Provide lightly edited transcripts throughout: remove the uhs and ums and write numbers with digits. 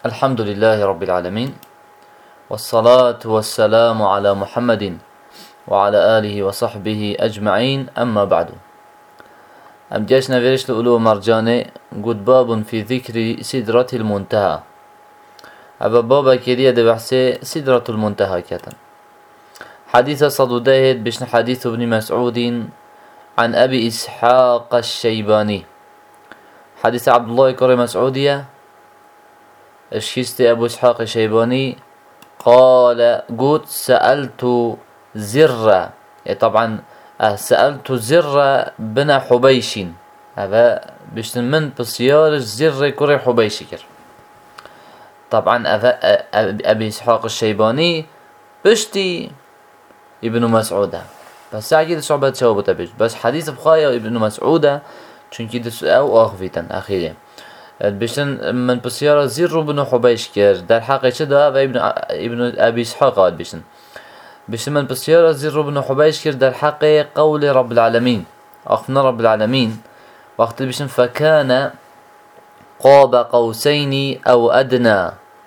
الحمد لله رب العالمين، والصلاة والسلام على محمد وعلى آله وصحبه أجمعين، أما بعد. أم جاشنا فيرش لأولو مرجاني قد باب في ذكر سدرة المنتهى. أبا بابا كريه دي بحثي سدرة المنتهى كتن. حديث صدوداهد بشن حديث ابن مسعود عن أبي إسحاق الشيباني. حديث عبد الله كريم مسعودية الشيستي أبو إسحاق الشيباني قال قلت سألت زر، يعني طبعا سألت زر بن حبيش، هذا بشتن من بسيار زر كري حبيش كر. طبعا أبي إسحاق الشيباني بشتي ابن مسعود، بس أكيد صعبة شوابه تبيش، بس حديث بخايا ابن مسعود چونكي دس أو أخفيتن أخيرا بشتن من بسيارة زر بن حبيش كر. در حقيقة شده ابن أبي إسحاق بشتن من بسيارة زر بن حبيش كر. در حقيقة قول رب العالمين أخفنا رب العالمين وقت بشتن فكان قاب قوسين أو أدنى.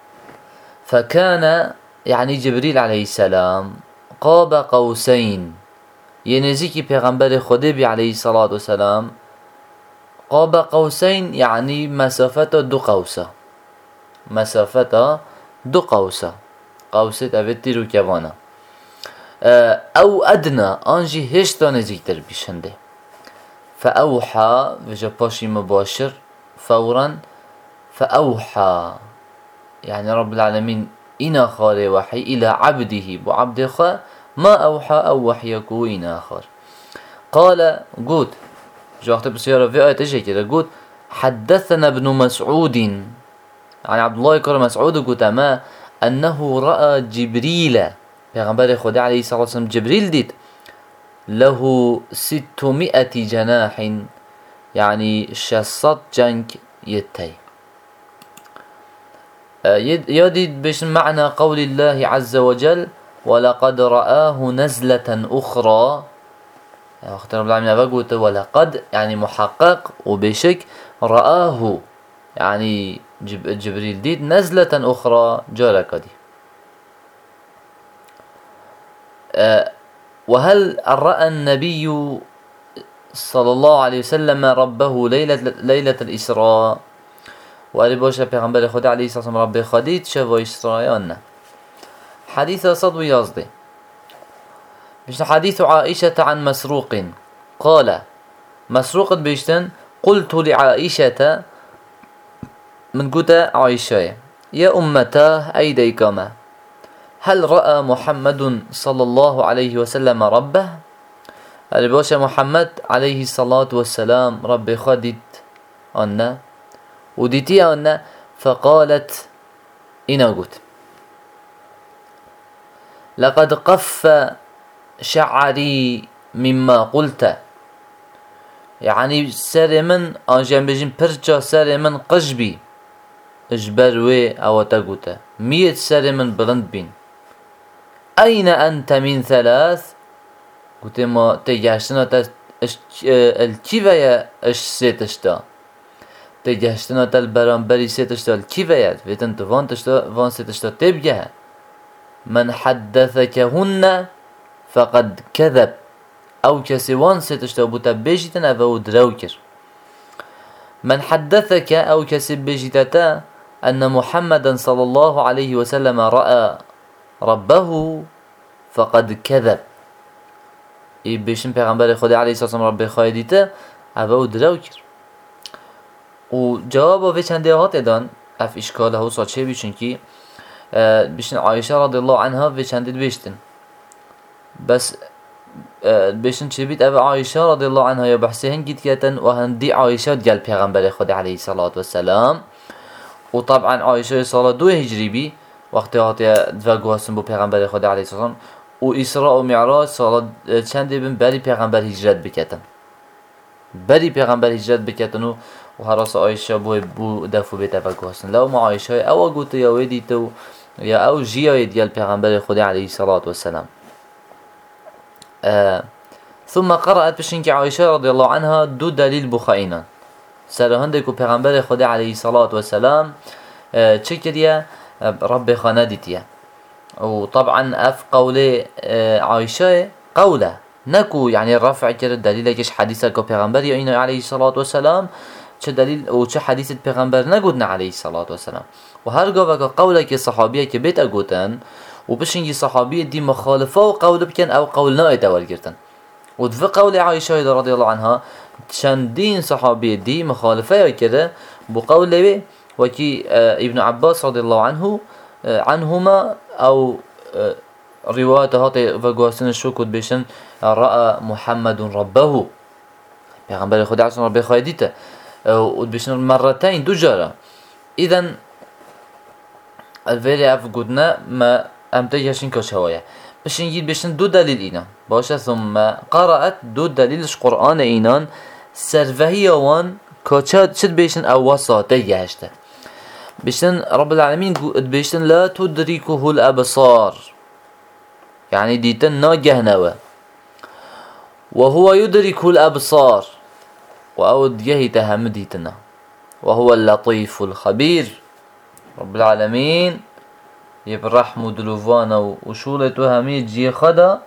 فكان يعني جبريل عليه السلام قاب قوسين، ينزيكي پیغمبر خدا عليه الصلاة والسلام قاب قوسين يعني مسافة دو قوسة، مسافة دو قوسة، قوسة أفتي رو كوانا أو أدنى أنجي هشتا نزيكتر بيشنده. فأوحى وجا باشي مباشر فورا، فأوحى يعني رب العالمين إنا خار وحي إلى عبده وعبد خا ما أوحى أو وحيكو إنا خار. قال قد جاءت بسيارة في آية إيش كده قد حدثنا ابن مسعود عن عبد الله كرم مسعود قد ما أنه رأى جبريل پیغمبر خدا عليه الصلاة والسلام جبريل ديت له 600 جناح يعني 600 جنك يتي. يديد بش معنى قول الله عز وجل ولقد رآه نزلة أخرى. اختار رب العالمين فقلت ولقد يعني محقق، وبشك رآه يعني جبريل ديد نزلة أخرى جارك دي. وهل رأى النبي صلى الله عليه وسلم ربه ليلة الإسراء؟ وقال باشا پیغمبر خدا عليه الصلاة والسلام رب خديد شو إسرائيلنا. حديث صدو يازده بيشتن حديث عائشة عن مسروق قال مسروق بيشتن قلت لعائشة من قلت عائشة يا أمتاه أيديكما هل رأى محمد صلى الله عليه وسلم ربه؟ قال باشا محمد عليه الصلاة والسلام رب خديد أنا وديتي أنا. فقالت إنا قلت لقد قف شعري مما قلت، يعني سر من آنجام بجين پرچا سر من قجبي اجبروي او تقوت 100 سر من بلند بين. أين أنت من 3؟ قلت ما تجاشتنا الكيفية اش سيتشتا تجاشتنا البرانبري سيتشتا الكيفية ويتن تفان تشتا وان سيتشتا تبجها. من حدثكهن فقد كذب أو كسوان ستشتا بوتا بيجيتن أفو دروكر. من حدثك أو كسب بيجيتتا أن محمدا صلى الله عليه وسلم رأى ربه فقد كذب. بيشن پیغمبر خدا عليه الصلاة والسلام رب خايديتا أفو دروكر. وجوابه في چنده هات ادان اف اشكاله هو صاد شي بيشن كي بيشن عائشة رضي الله عنها في چنده بيشتن بس بيشن شبيت أبي عائشة رضي الله عنها يبحثين جد كتن وهندي عائشة قال پیغمبر خدا عليه الصلاة والسلام. وطبعا عائشة صلاة 2 هجري بي وقت هاتي دفاقوها سنبو پیغمبر خدا عليه الصلاة والسلام. وإسراء ومعراج صلاة چند بن بري پیغمبر هجرت بكتن، بري پیغمبر هجرت بكتن وهراس عائشة بو دفو بتفاقوها سن. لو ما عائشة او قلت يا وديتو يا او جيا ديال پیغمبر خدا عليه الصلاة والسلام. ثم قرأت بشنك عائشة رضي الله عنها 2 دليل بخائنا سر هندك پیغمبر خدا عليه الصلاة والسلام تشكريا ربي خاندتيا. وطبعا اف قولي عائشة قوله نكو يعني الرفع كده دليل كش حديثة كو پیغمبر يا عليه الصلاة والسلام چه دلیل و چه حدیث پیغمبر نگودن علیه الصلاة والسلام. و هر گاوه که قوله که صحابیه که بیت اگوتن و بشنگی صحابیه دی مخالفه و قول بکن او قول نای دول گرتن. و دو قول عایشه رضی الله عنها چندین صحابیه دی مخالفه کرده بو قوله و کی ابن عباس رضی الله عنهما او روایت هاتی و گوستن شکود بشن رأى محمد ربه پیغمبر خدا علیه ربی خواهدیته وبشن مرتين دجارة. إذن الفيري أف قدنا ما أمتجهشين كشوايا بشن يجيب بشن دو دليل إينا باشا ثم قرأت دو دليلش قرآن إينان سرفهي وان كشاد شد بشن أو وساطة يهشته بشن رب العالمين بشن لا تدركه الأبصار يعني ديتن ناجهنوا وهو يدرك الأبصار وأود يهي تهمديتنا وهو اللطيف الخبير. رب العالمين يبرحمو دلوفانا وشولة همي جي خدا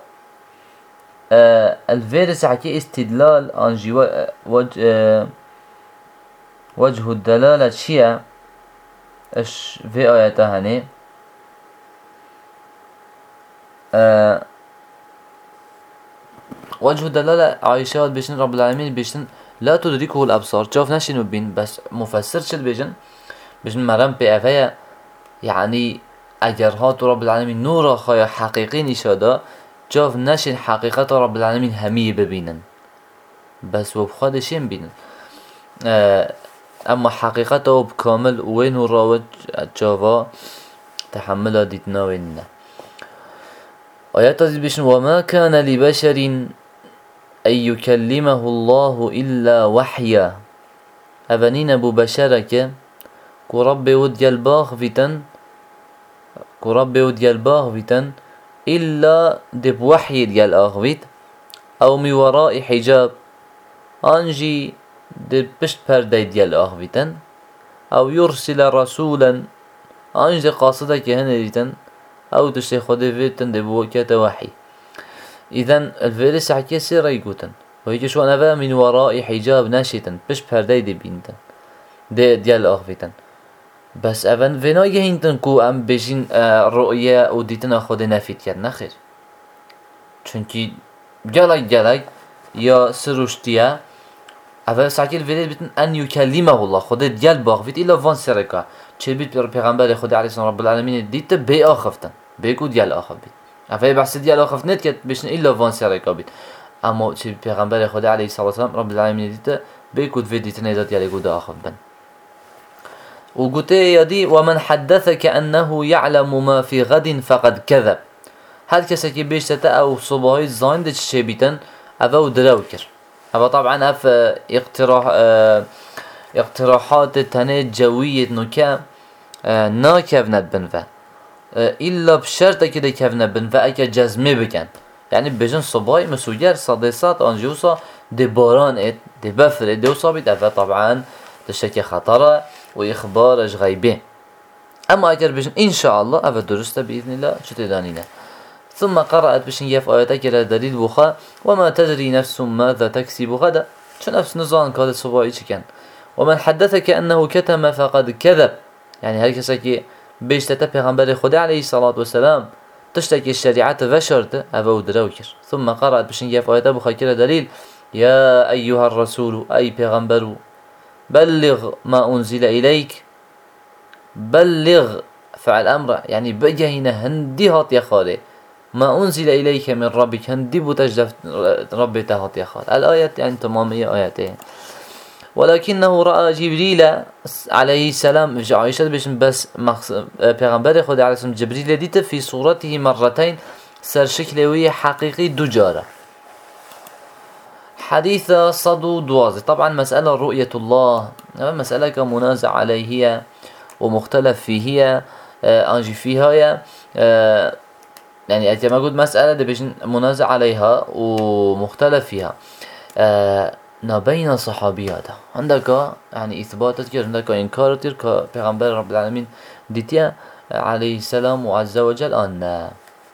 الفيرس حكي استدلال عن وجه الدلالة شيء اش في آياتها هني وجه الدلالة عائشة بيشن رب العالمين بيشن لا تدركه الأبصار شوف نشين بين بس مفسر شل بيجن مرام بأفيا يعني أجر هات رب العالمين نورا خايا حقيقي نشادا شوف نشين حقيقة رب العالمين همية ببينن بس وبخاد شين بينن أما حقيقته بكامل وين راوج شوفا تحملها ديتنا ويننا. آيات بيشن وما كان لبشر أن يكلمه الله إلا وحيا أبنين أبو بشرك كرب ودي الباغ فيتن إلا دب وحي دي الأغفيت أو من وراء حجاب أنجي دب بشت پردي دي الأغفيتن أو يرسل رسولا أنجي قاصدك هنريتن أو تشتي خده فيتن دب وكات وحي. إذن الفيرس حكي سيرا يقولن وهيك شو أنا من وراء حجاب ناشيتن بش پردي دي بينتن ديال أغفيتن بس أفن فينا يهينتن كو أم بيجين رؤية أو ديتن أخذ نفيت كد نخير چونكي جالك يا سروشتيا أفن ساكي الفيرس بيتن أن يكلمه الله خده ديال باغفيت إلا فان سيركا چه بيت پیغمبر خدا عليه الصلاة رب العالمين ديت بي آخفتن بيكو ديال آخفت أفعل بحث ديال آخف نت كت بيشن إلا فان سيركا بيت أما شيء پیغمبر خدا عليه الصلاة والسلام رب العالمين ديت بيكود في ديت نيزات يالي قد آخف بن وقلت يدي ومن حدثك أنه يعلم ما في غد فقد كذب هل كسكي بيشتة أو صباحي الزاين دي شي بيتن أفا دراوكر أفا طبعا أف اقتراحات تاني جوية نوكا ناكفنت بنفا إلا بشرط كده كفنا بنفا جزمه بكن يعني بيجن صباي مسوجر صديسات أنجوسا دي باران دي بفر دي وصابت أفا طبعا تشتكي خطرة وإخبار غيبه. أما أجر بيجن إن شاء الله أفا درست بإذن الله شتدانينا. ثم قرأت بشن يف آياتك دليل بخا وما تدري نفس ماذا تكسب غدا شو نفس نظام كاد صباي كان ومن حدثك أنه كتم فقد كذب يعني هل كسكي بيشتة پیغمبر خدا عليه الصلاة والسلام تشتكي الشريعة وشرط أبو دروكر. ثم قرأت بشن يف آيات أبو خاكرة دليل يا أيها الرسول أي پیغمبر بلغ ما أنزل إليك بلغ فعل أمر يعني بجهنا هندي هات يا خالي ما أنزل إليك من ربك هندي بتجدف ربي تهات يا خالي الآية يعني تمامية آياتين. ولكنه رأى جبريل عليه السلام عائشة بس پیغمبر خدا عليه السلام جبريل ديت في صورته مرتين سر شكلوية حقيقي دجارة. حديث صدو دوازي طبعا مسألة رؤية الله مسألة كمنازع عليها ومختلف فيها أنجي فيها يعني أتما قلت مسألة دي بيجن منازع عليها ومختلف فيها نبين صحابيات عندك يعني إثباتت كير عندك إنكار كير كبيغمبر رب العالمين ديتيا عليه السلام وعز وجل أن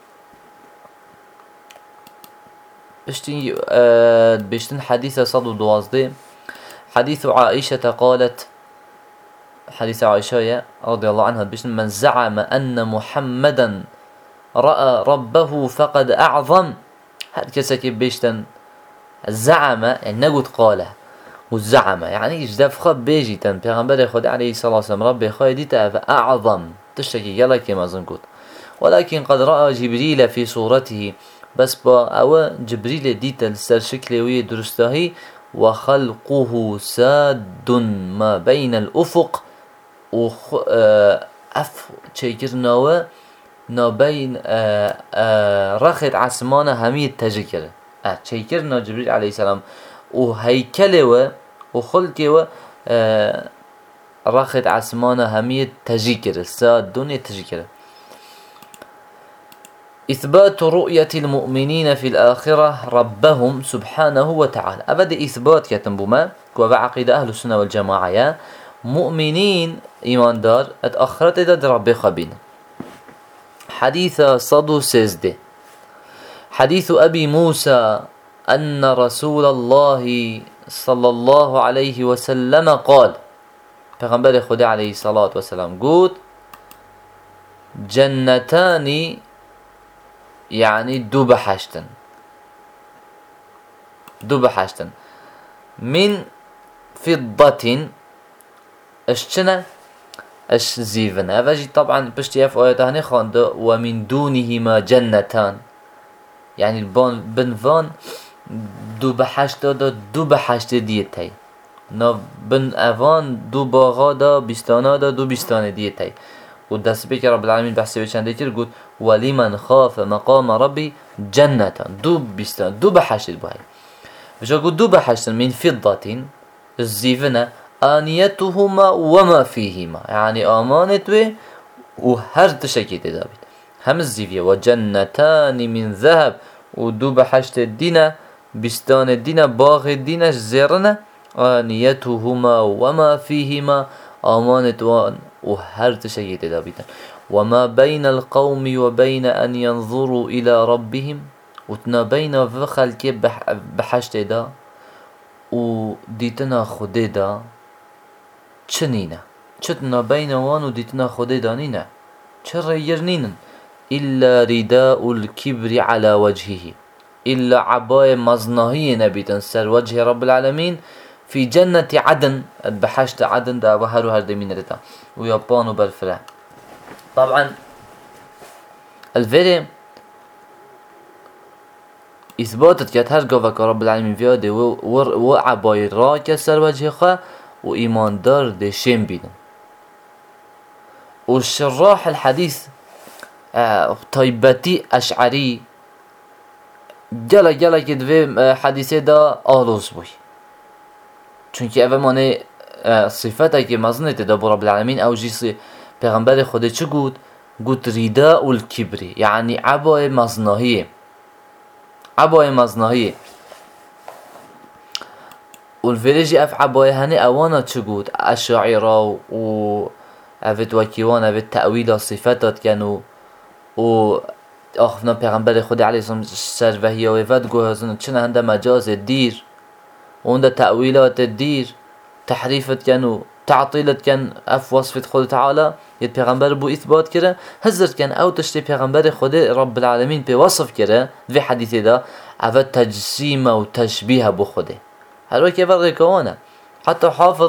بشتن حديث صدو دوازدي حديث عائشة قالت حديث عائشة رضي الله عنها بشتن من زعم أن محمدا رأى ربه فقد أعظم هاد كسكي بشتن زعم يعني نقول قاله والزعم يعني إجداف خب بيجي تن بيغمبر خد عليه الصلاة والسلام ربي خايدي فأعظم تشتكي يلا كما زنقود ولكن قد رأى جبريل في صورته بس با او جبريل ديت السر شكلوي درستهي وخلقه ساد ما بين الأفق اف تشيكرناو نا بين رخت عسمانه همي تجكر تشيكرنا جبريل عليه السلام وهيكله وخلقه رخت عسمانه همي تجكر ساد دنيا تجكر إثبات رؤية المؤمنين في الآخرة ربهم سبحانه وتعالى أبدا إثبات يتنبما وبعقيدة أهل السنة والجماعة يا مؤمنين إيمان دار اتأخرت إذا ربي خبين حديث صدو سيزده حديث أبي موسى أن رسول الله صلى الله عليه وسلم قال پیغمبر خدا عليه الصلاة والسلام قول جنتان يعني دو بحشتن من فضة اشتنا اش زيفن اوجي طبعا بشتي اف آياتاني خانده ومن دونهما جنتان يعني بنفان دو بحشت دو بحشت ديتاي نا بن اوان دو باغا دا بستانا دا دو بستان ديتاي ودست بك رب العالمين بحثي بچنده كير قلت ولمن خاف مقام ربي جنة دو بستان دو بحشت بهاي بجا قلت دو بحشت من فضة الزيفنة آنيتهما وما فيهما يعني آمانت به وهر تشكي تدابت هم الزيفية وجنتان من ذهب ودو بحشت الدين بستان الدين باغ الدين زيرنا آنيتهما وما فيهما آمانت وهر تشكي تدابت وما بين القوم وبين أن ينظروا إلى ربهم وتنا بين فخلك بحشت دا وديتنا خده دا چنينه چتنا بين وان وديتنا خده دا نينه چر يرنين إلا رداء الكبر على وجهه إلا عباية مزناهية نبيتن سر وجه رب العالمين في جنة عدن بحشت عدن دا بحرو هر دمين رتا ويابانو بالفرع طبعا الفيري إثباتت كانت هر قوة رب العالمين فيها وعباية راكة سر وجه خواه و ایمان دار دشم بیدن و شراح الحديث طيبتي اشعري جلا كدوه حديثه دا آلوز بوي چونكي اوه مانه صفته که مزنته دا برب العالمين او جيسي پیغمبر خوده چه گود رداء الكبري يعني عباء مزناهية والفيرجي اف عباية هني اوانا چگود اشاعره و اوید وكيوان اوید تأويل صفاتات كانوا و آخفنا پیغمبر خود علیه السلام سر وحی آوید گوهزن چنه هنده مجاز دیر و هنده تأويلات دیر تحريفت كانوا تعطيلت كان اف وصفت خود تعالى يد پیغمبر بو اثبات كره هزر كان او تشتي پیغمبر خود رب العالمين بي وصف كره في حديثه ده اوید تجسيم و تشبيه بو خوده هر وقت يفرق كونه حتى حافظ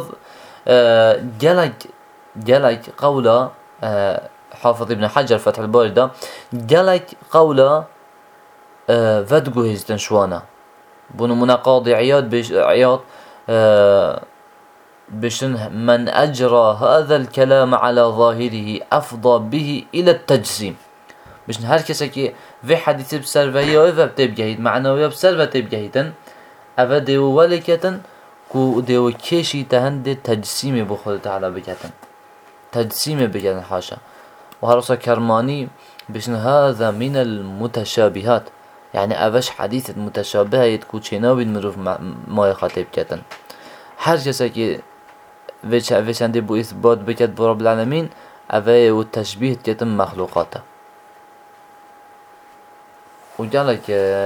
جلك قوله حافظ ابن حجر فتح الباري ده جلك قوله فدقو هزتن شوانا بونو مناقاضي عياض بشن من أجرى هذا الكلام على ظاهره أفضى به إلى التجسيم بشن هر کسی که في حديث بسرفيه و بتبجهید معنوی بسرفه تبجهیدن اوه دیو ولکتن کو دیو کشی تهند تجسیم بخود تعالی بکتن تجسیم بکتن حاشا و هرسا کرمانی بشن هذا من المتشابهات يعني أفش حديث متشابهة يتكو چناوي المروف ما يخاطب كتن هر كسا كي فيش عندي بو إثبات بكت بو رب العالمين أفايا والتشبيه كتن مخلوقاته وقالك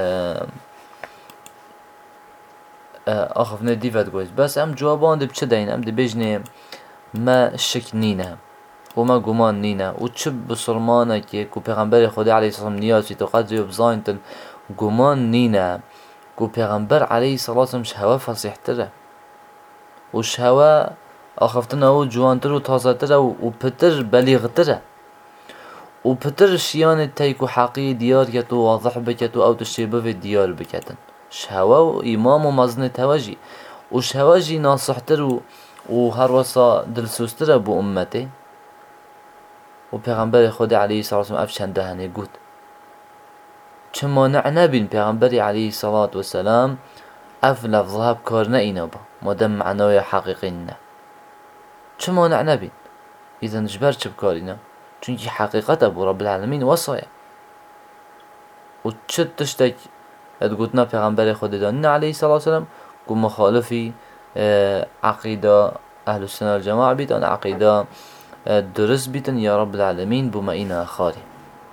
آخف ندي فات قويس بس ام جوابان دي بچه دين ام دي بجنه ما شك نينه وما گمان نينه و چه بسرمانه که کو پیغمبر خدا علیه السلام نیازی تو قد زیب زاینتن گمان نينه کو پیغمبر علیه السلام شهوه فصیح تره و شهوه آخفتن او جوانتر و تازه تره و پتر بلیغ تره و پتر شیان تیکو حقی دیار کتو واضح بکتو او تشتیبه في دیار بکتن شهوه و امام و مزن توجی و شهوه جی ناصحتر و هر وصا دلسوستر بو امته و پیغمبر خود علیه الصلاة والسلام افشنده هنه گود چه مانع نبین پیغمبر علیه الصلاة والسلام اف لفظها بکار نه با مادم معنای حقیقی نه چه مانع نبین اذا نجبر چه بکار اینا چونکی حقیقت ابو رب العالمین وصایه و چه تشتک ادگوتنا پیغمبر خود دانین علیه الصلاة والسلام کو مخالفی عقیده اهل السنة والجماعة بیت آن عقیده درست بیتن یا رب العالمین بما اینا خاری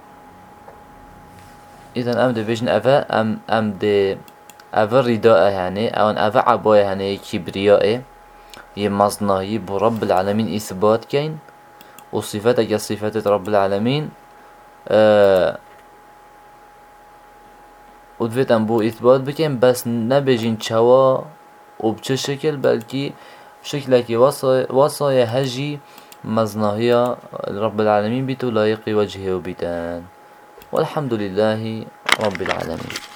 اذا ام ده بيجن افا ام ده افا رداء يعني او افا عباية يعني كبرياء يمزناهي برب العالمين اثبات كين وصفاتك صفات رب العالمين ودفت بو اثبات بكين بس نبيجين چوا وبچه شكل بلكي بشكل كي وصايا هجي مزناهية رب العالمين بيتو لايق وجهه وبيتان والحمد لله رب العالمين.